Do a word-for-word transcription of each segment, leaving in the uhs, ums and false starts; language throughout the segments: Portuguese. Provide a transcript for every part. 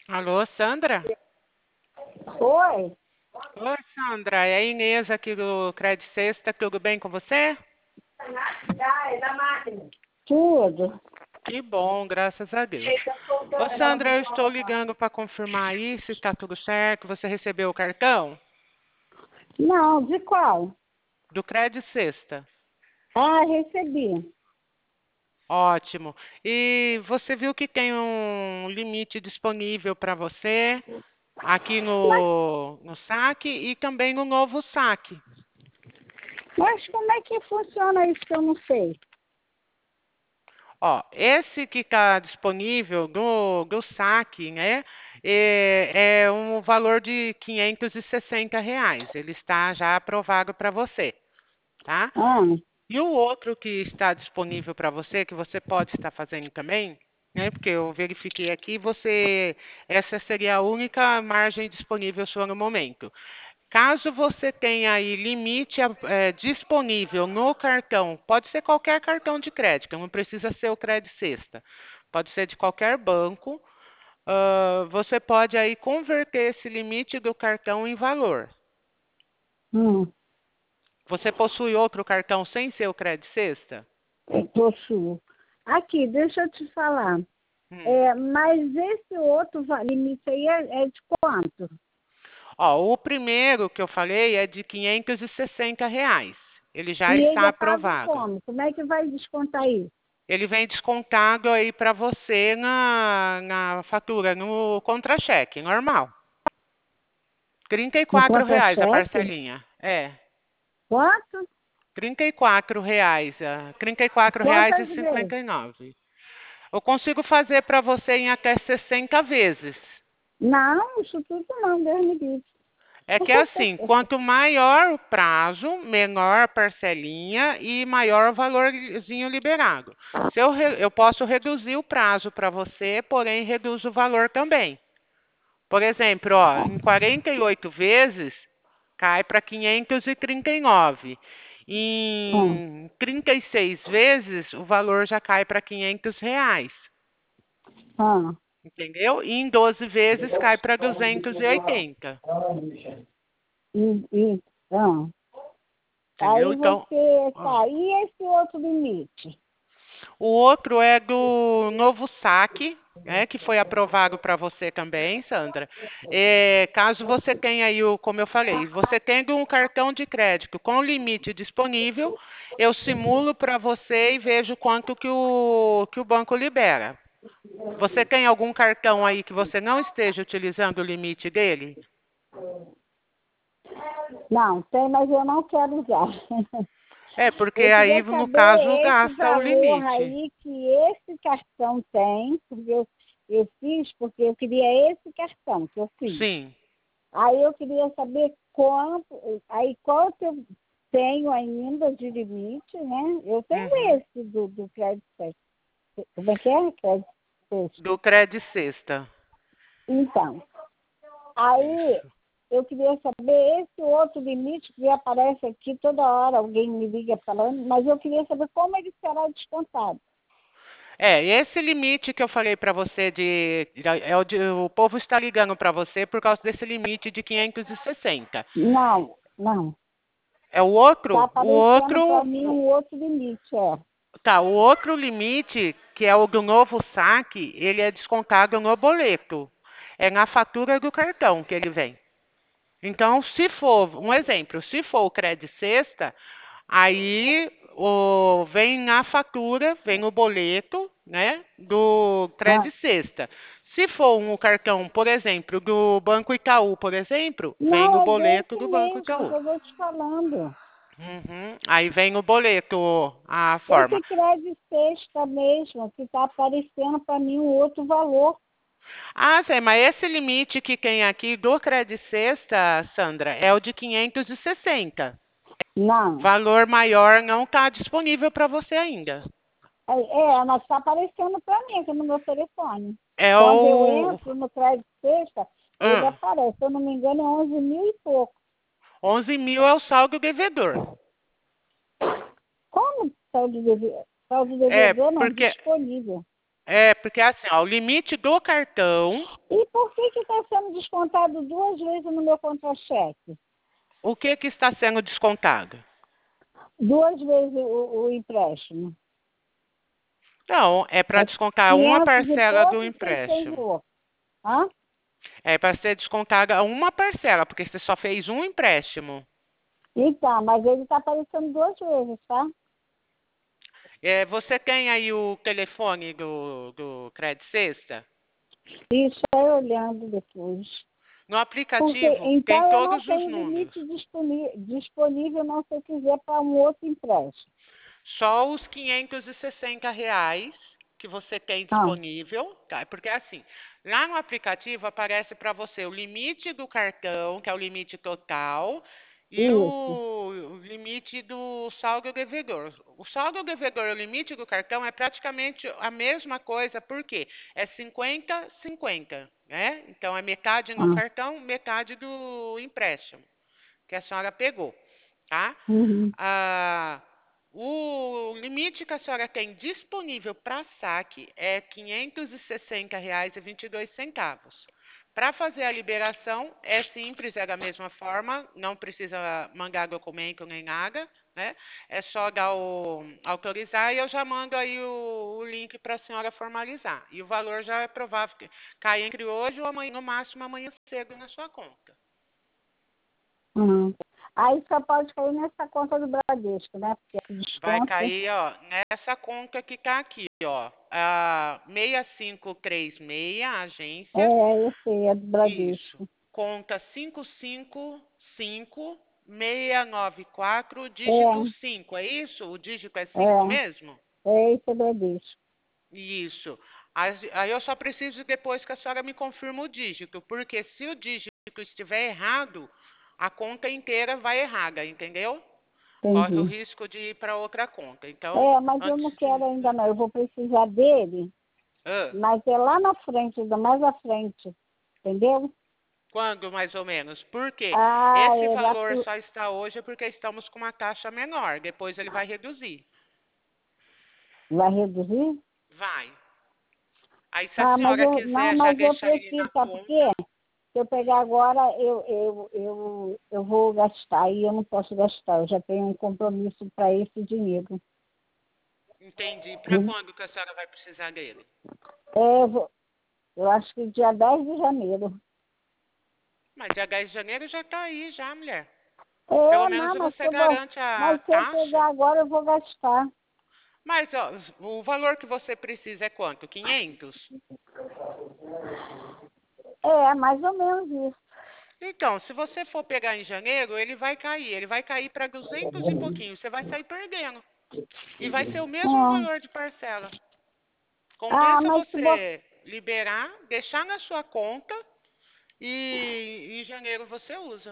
Alô, Sandra? Oi, Oi, Sandra. É a Inês aqui do Credit Sexta. Tudo bem com você? tudo. Que bom, graças a Deus. Ô, Sandra, eu estou ligando para confirmar aí se está tudo certo. Você recebeu o cartão Não, de qual? do Credit Sexta? Ah, recebi. Ótimo. E você viu que tem um limite disponível para você aqui Mas, no, no saque e também no novo saque. mas como é que funciona isso que eu não sei? Ó, esse que está disponível do, do saque, né, é, é um valor de quinhentos e sessenta reais. Ele está já aprovado para você, tá? Ah, E o outro que está disponível para você, que você pode estar fazendo também, né, porque eu verifiquei aqui, você, essa seria a única margem disponível sua no momento. Caso você tenha aí limite eh, disponível no cartão, pode ser qualquer cartão de crédito, não precisa ser o Credit Sexta, pode ser de qualquer banco. Ah, você pode aí converter esse limite do cartão em valor. hum, Você possui outro cartão sem ser o Credit Sexta? eu possuo. Aqui, deixa eu te falar. Hum. É, mas esse outro va- limite aí é, é de quanto? Ó, o primeiro que eu falei é de quinhentos e sessenta reais. Ele E já ele está é pago aprovado. como? Como é que vai descontar isso? Ele vem descontado aí para você na, na fatura, no contra-cheque, normal. Trinta e No quatro reais a contra-cheque? parcelinha. É, Quanto? trinta e quatro reais, ah, trinta e quatro reais e Quantas vezes? cinquenta e nove. Eu consigo fazer para você em até sessenta vezes. Não, isso tudo não, Deus me livre. É que é assim, quanto maior o prazo, menor a parcelinha e maior o valorzinho liberado. Se eu, re- eu posso reduzir o prazo para você, porém reduzo o valor também. Por exemplo, ó, em quarenta e oito vezes, cai para quinhentos e trinta e nove. Hum, Em trinta e seis vezes, o valor já cai para quinhentos reais. hum. Entendeu? E em doze vezes cai para duzentos e oitenta. E, e, hum. Entendeu? Aí Então, você ó, tá. E esse outro limite? o outro é do novo saque, né, que foi aprovado para você também, Sandra. É, caso você tenha aí, o, como eu falei, você tendo um cartão de crédito com limite disponível, eu simulo para você e vejo quanto que o, que o banco libera. Você tem algum cartão aí que você não esteja utilizando o limite dele? Não, tem, mas eu não quero usar. É, porque Eu aí, queria no caso, saber esse gasta o valor limite. aí que esse cartão tem, porque eu, eu fiz, porque eu queria esse cartão que eu fiz. Sim. Aí eu queria saber quanto, aí qual que eu tenho ainda de limite, né? Eu tenho Uhum. esse do, do Crédito Fest. Como é que é? Crédito Fest. Do Credit Sexta. Então, aí Isso. eu queria saber esse outro limite que aparece aqui toda hora, alguém me liga falando, mas eu queria saber como ele será descontado. É, esse limite que eu falei para você de, é o, de- o povo está ligando para você por causa desse limite de quinhentos e sessenta. Não, não. É o Está outro, o aparecendo para outro, mim um outro limite, é. tá, o outro limite, que é o do novo saque, ele é descontado no boleto. É na fatura do cartão que ele vem. Então, se for, um exemplo, se for o Credit Sexta, aí o, vem na fatura, vem no boleto, né, do Ah, Credit Sexta. Se for um cartão, por exemplo, do Banco Itaú, por exemplo, vem no não, é boleto desse do Banco mesmo que Itaú. eu estou te falando. Uhum. Aí vem no boleto a forma. Esse crédito sexta mesmo, que está aparecendo para mim um outro valor. Ah, Zé, mas esse limite que tem aqui do Credit Sexta, Sandra, é o de quinhentos e sessenta. Não. Valor maior não está disponível para você ainda. É, é, mas está aparecendo para mim aqui no meu telefone. É Quando eu o entro no crédito sexta, ele ah, aparece. Se eu não me engano, é onze mil e pouco. onze mil é o saldo devedor. Como saldo de devedor? Saldo de É, devedor não, porque disponível. É, porque assim, ó, o limite do cartão, E por que que está sendo descontado duas vezes no meu contra-cheque? o que que está sendo descontado? Duas vezes o, o empréstimo. Não, é para É descontar uma quinhentos e parcela do pouco e seiscentos empréstimo. outros. Hã? É para ser descontada uma parcela, porque você só fez um empréstimo. Então, mas ele está aparecendo duas vezes, tá? É, você tem aí o telefone do, do Credit Sexta? Isso é olhando depois. No Porque aplicativo tem então eu não todos os tenho números. limite disponi- disponível, não se eu quiser para um outro empréstimo. Só os quinhentos e sessenta reais que você tem Ah, disponível, tá? Porque assim, lá no aplicativo aparece para você o limite do cartão, que é o limite total, e isso. o, o limite do saldo devedor. O saldo devedor e o limite do cartão é praticamente a mesma coisa, porque é cinquenta cinquenta, né? Então é metade no Ah, cartão, metade do empréstimo que a senhora pegou, tá? uhum. Ah, o limite que a senhora tem disponível para saque é quinhentos e sessenta reais e vinte e dois centavos. Para fazer a liberação é simples, é da mesma forma, não precisa mandar documento nem nada, né? É só dar o autorizar e eu já mando aí o, o link para a senhora formalizar. E o valor já é provável que cai entre hoje ou amanhã, no máximo amanhã cedo na sua conta. Uhum. Aí só pode cair nessa conta do Bradesco, né? Porque é Vai desconto. cair, ó, nessa conta que tá aqui, ó. A seis cinco três seis, a agência. É, eu sei, é do Isso. Bradesco. Conta cinco cinco cinco seis nove quatro, dígito É, cinco. É isso? O dígito é cinco é, mesmo? é isso, é Bradesco. Isso. Aí aí eu só preciso depois que a senhora me confirme o dígito, porque se o dígito estiver errado, a conta inteira vai errada, entendeu? Corre o Entendi. risco de ir para outra conta. Então, É, mas eu antes não quero de. ainda não. Eu vou precisar dele, Ah, mas é lá na frente, ainda mais à frente. Entendeu? quando mais ou menos? Por quê? Ah, Esse é lá valor pro... só está hoje porque estamos com uma taxa menor. Depois ele vai reduzir. Vai reduzir? Vai. Aí, se a Ah, mas senhora eu, não, quiser já mas eu deixar ele prefiro, na sabe por quê? conta, Se eu pegar agora, eu, eu, eu, eu vou gastar e eu não posso gastar. Eu já tenho um compromisso para esse dinheiro. entendi. Para Hum. quando que a senhora vai precisar dele? É, eu, vou- eu acho que dia dez de janeiro. Mas dia dez de janeiro já está aí, já, mulher. Pelo É, menos não, mas se você eu, vou- garante a mas se eu taxa. pegar agora, eu vou gastar. Mas ó, o valor que você precisa é quanto? quinhentos? É, mais ou menos isso. Então, se você for pegar em janeiro, ele vai cair. Ele vai cair para duzentos e pouquinho. Você vai sair perdendo. E vai ser o mesmo É. valor de parcela. Ah, Compensa mas se botar. você liberar, deixar na sua conta e em janeiro você usa.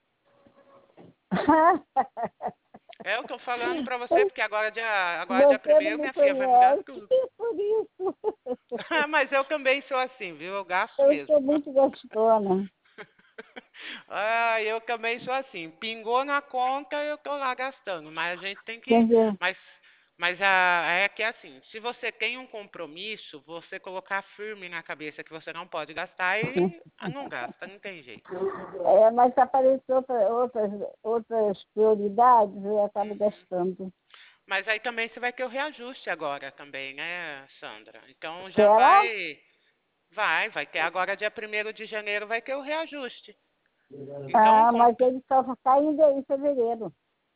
É, eu tô falando para você porque agora dia, agora dia Você não primeiro, me minha filha, vai me dar conhece, tudo. por isso. Mas eu também sou assim, viu? Eu gasto Eu mesmo. sou muito gastona. Ah, eu também sou assim. Pingou na conta, eu tô lá gastando. Mas a gente tem que. Entendeu? Mas, mas a, é que é assim, se você tem um compromisso, você colocar firme na cabeça que você não pode gastar e ah, não gasta, não tem jeito. É, mas apareceu outra, outras, outras prioridades e eu acabo Uhum. gastando. Mas aí também você vai ter o reajuste agora também, né, Sandra? Então já Será? vai. Vai, vai ter agora dia primeiro de janeiro, vai ter o reajuste. Então, Ah, mas comp- ele só está ainda em fevereiro.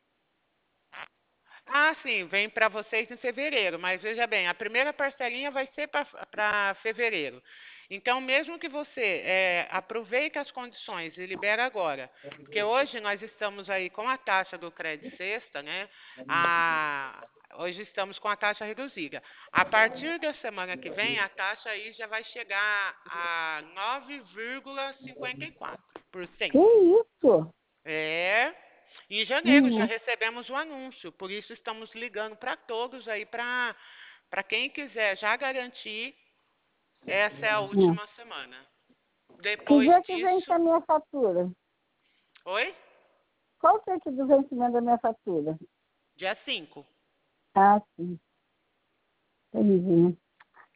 Ah, sim, vem para vocês em fevereiro, mas veja bem, a primeira parcelinha vai ser para fevereiro. Então, mesmo que você eh, aproveite as condições e libere agora, porque hoje nós estamos aí com a taxa do crédito sexta, né? A- hoje estamos com a taxa reduzida. A partir da semana que vem, a taxa aí já vai chegar a nove vírgula cinquenta e quatro por Que cento. isso? É, em janeiro já Hum, recebemos o anúncio, por isso estamos ligando para todos aí, para para quem quiser já garantir, essa é a hum. última semana. Que Depois dia que vence disso, a minha fatura? oi? Qual que é que do vencimento da minha fatura? Dia cinco. Ah, sim. Entendi.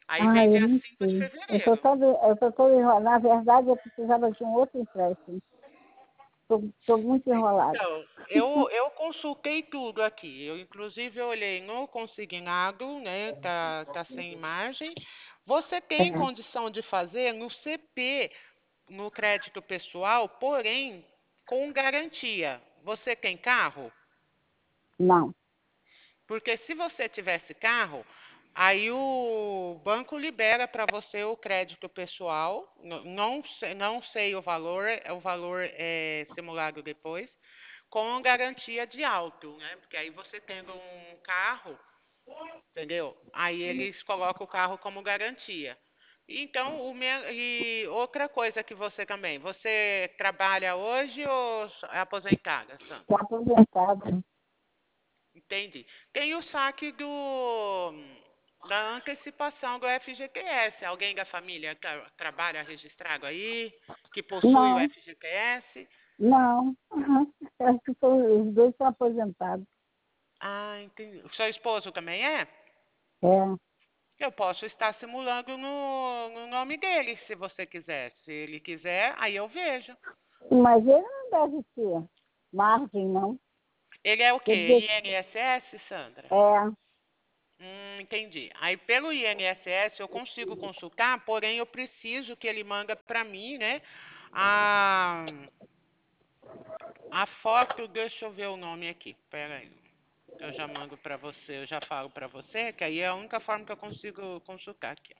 Aí Ah, vem eu dia não cinco de sei. Eu tô fevereiro. toda, eu tô toda enrolada. Na verdade, eu precisava de um outro empréstimo. Estou muito enrolada. Então, eu, eu consultei tudo aqui. Eu, inclusive, eu olhei no consignado, né? Tá, tá sem margem. Você tem É, condição de fazer no C P, no crédito pessoal, porém com garantia. Você tem carro? não. Porque se você tivesse carro, aí o banco libera para você o crédito pessoal. N- Não, sei- não sei o valor, é- o valor é simulado depois, com garantia de auto, né? Porque aí você tendo um carro, entendeu? Aí eles colocam o carro como garantia. Então, o me- e outra coisa que você também, você trabalha hoje ou é aposentada, Sandra? Estou aposentada. Entendi. Tem o saque do da antecipação do F G T S. Alguém da família tra- trabalha registrado aí, que possui o Não, F G T S? não. Uhum. Acho que são- os dois são aposentados. Ah, entendi. O seu esposo também é? É. Eu posso estar simulando no, no nome dele, se você quiser. Se ele quiser, aí eu vejo. Mas ele não deve ter margem, não. Ele é o Quer quê? dizer, I N S S, Sandra? é. Hum, entendi. Aí pelo I N S S eu consigo consultar, porém eu preciso que ele manda para mim, né? A, a foto, deixa eu ver o nome aqui. Pera aí. Eu já mando para você, eu já falo para você, que aí é a única forma que eu consigo consultar aqui.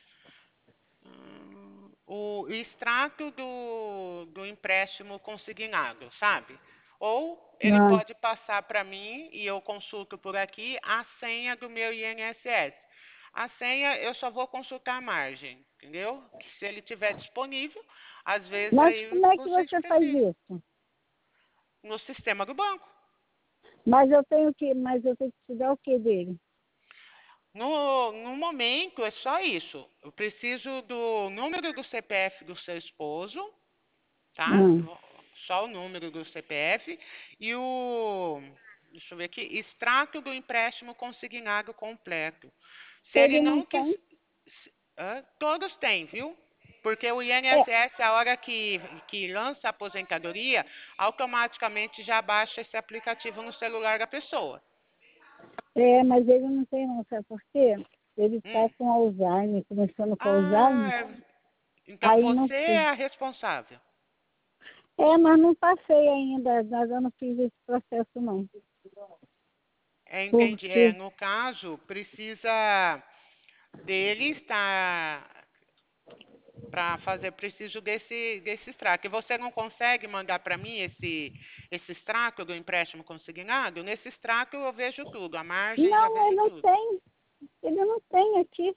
Hum, o extrato do, do empréstimo consignado, sabe? Ou ele Não. pode passar para mim e eu consulto por aqui a senha do meu I N S S. A senha eu só vou consultar a margem, entendeu? Que se ele tiver disponível, às vezes Mas aí como é que vocês você faz precisam. isso? No sistema do banco. Mas eu tenho que, mas eu tenho que te dar o que dele? No, no momento é só isso. Eu preciso do número do C P F do seu esposo, tá? Hum. Só o número do C P F e o, deixa eu ver aqui, extrato do empréstimo consignado completo. Se ele Ele não não tem? quis, se- hã? Todos têm, viu? Porque o É, I N S S, a hora que, que lança a aposentadoria, automaticamente já baixa esse aplicativo no celular da pessoa. é, mas ele não tem não, sabe por quê? Ele está Hum. com Alzheimer, começando com Ah, Alzheimer, é- então aí não você sei. é a responsável. É, mas não passei ainda, mas eu não fiz esse processo não. É, entendi. É, Porque, no caso, precisa dele estar para fazer, preciso desse, desse extrato. E você não consegue mandar para mim esse, esse extrato do empréstimo consignado? Nesse extrato eu vejo tudo, a margem já não, ele vejo não tudo. tem, ele não tem aqui.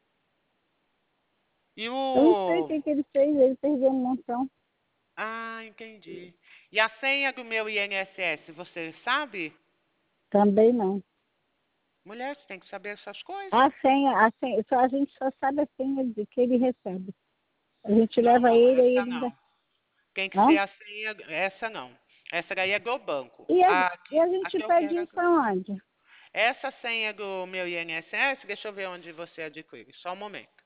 E Eu não sei o o. que, que ele fez, ele perdeu um montão. Ah, entendi. E a senha do meu I N S S, você sabe? Também não. Mulher, você tem que saber essas coisas. A senha, a senha, só, a gente só sabe a senha de que ele recebe. A gente Não, leva não, ele, aí essa ele ainda. não. Tem que ser Não? a senha. Essa não. Essa daí é do banco. E a, A e que, a a gente que eu pede quero é isso do. aonde? Essa senha do meu I N S S, deixa eu ver onde você adquire. Só um momento.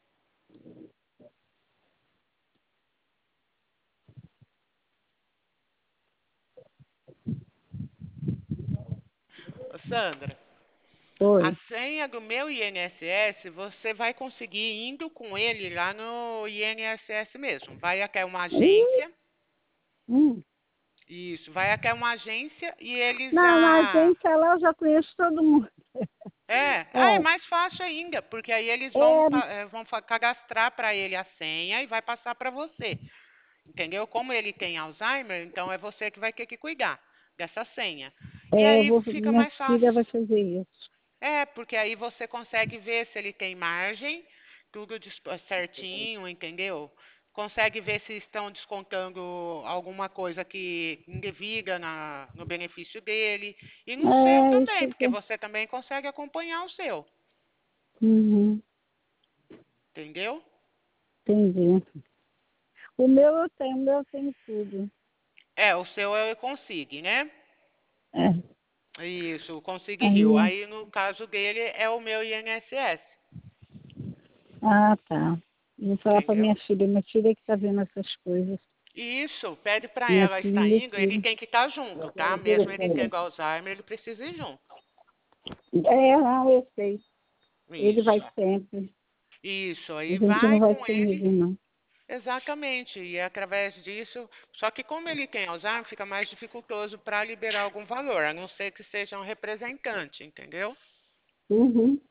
Ô, Sandra, a Oi. senha do meu I N S S você vai conseguir indo com ele lá no I N S S mesmo. Vai até uma Hum, agência. hum. Isso, vai até uma agência e eles Não, na já. agência lá eu já conheço todo mundo. É, ah, é É, mais fácil ainda, porque aí eles vão, é, pa- eh, vão fa- cadastrar para ele a senha e vai passar para você. Entendeu? Como ele tem Alzheimer, então é você que vai ter que cuidar dessa senha. E é, eu aí vou, fica minha mais filha vai fácil. fazer isso. É, porque aí você consegue ver se ele tem margem, tudo dis- certinho, entendeu? Consegue ver se estão descontando alguma coisa que indevida na, no benefício dele. E no seu É, também, isso que porque você também consegue acompanhar o seu. uhum, Entendeu? entendi. O meu eu tenho, o meu eu tenho tudo. É, o seu eu consigo, né? É, Isso, o Consig Rio. aí, Aí no caso dele é o meu I N S S. Ah, tá. Vou falar para entendeu? minha filha. Minha filha que está vendo essas coisas. Isso, pede para Minha ela filha e estar meu indo, ele filho. tem que estar junto, tá? Mesmo ele tendo Alzheimer, ele precisa ir junto. É, não, eu sei. Ele vai Isso, sempre. isso, A aí gente não vai vai com ele. comigo, não. Exatamente, e é através disso, só que como ele tem Alzheimer, fica mais dificultoso para liberar algum valor, a não ser que seja um representante, entendeu? Uhum.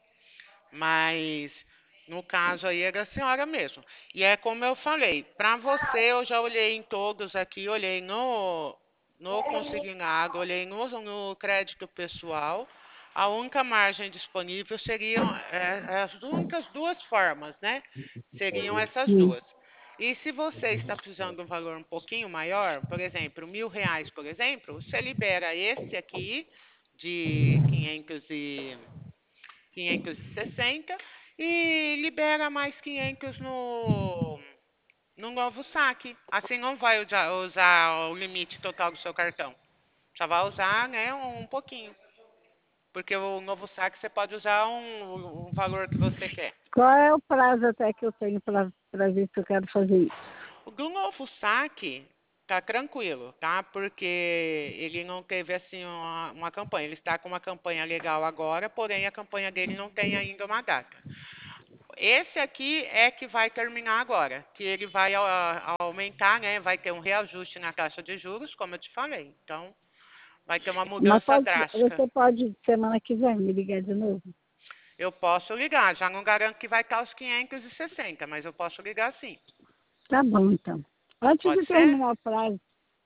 Mas no caso aí é da senhora mesmo. E é como eu falei, para você eu já olhei em todos aqui, olhei no no consignado, olhei no, no crédito pessoal. A única margem disponível seriam é, as únicas duas formas, né? Seriam essas Sim. duas. E se você está precisando de um valor um pouquinho maior, por exemplo, mil reais, por exemplo, você libera esse aqui de quinhentos e quinhentos e sessenta e libera mais quinhentos no, no novo saque. Assim não vai usar, usar o limite total do seu cartão. Só vai usar, né, um, um pouquinho. Porque o novo saque você pode usar um, um valor que você quer. Qual é o prazo até que eu tenho para ver se eu quero fazer isso? O do novo saque tá tranquilo, tá? Porque ele não teve assim uma, uma campanha. Ele está com uma campanha legal agora, porém a campanha dele não tem ainda uma data. Esse aqui é que vai terminar agora, que ele vai a, aumentar, né? Vai ter um reajuste na taxa de juros, como eu te falei. Então, vai ter uma Mas mudança pode, drástica. você pode, semana que vem, me ligar de novo? Eu posso ligar, já não garanto que vai estar os quinhentos e sessenta, mas eu posso ligar sim. Tá bom, então. Antes Pode de ser? terminar o prazo.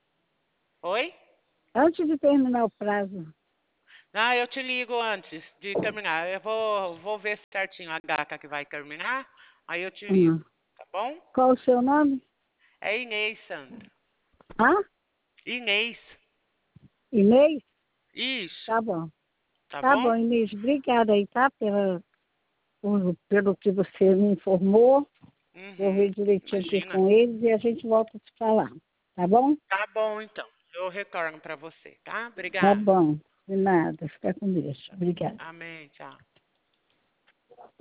Oi? Antes de terminar o prazo. Ah, eu te ligo antes de terminar. Eu vou, vou ver certinho a data que vai terminar, aí eu te ligo, Hum. tá bom? Qual o seu nome? É Inês, Sandra. Ah? Inês. Inês? Isso, Tá bom. tá Tá bom? bom, Inês. Obrigada aí, tá? Pela, por- pelo que você me informou. Vou ver Uhum, direitinho aqui imagina. com eles e a gente volta a se falar. Tá bom? Tá bom, então. Eu retorno para você, tá? Tá Obrigada. bom. De nada. Fica com Deus. Obrigada. Amém. Tchau.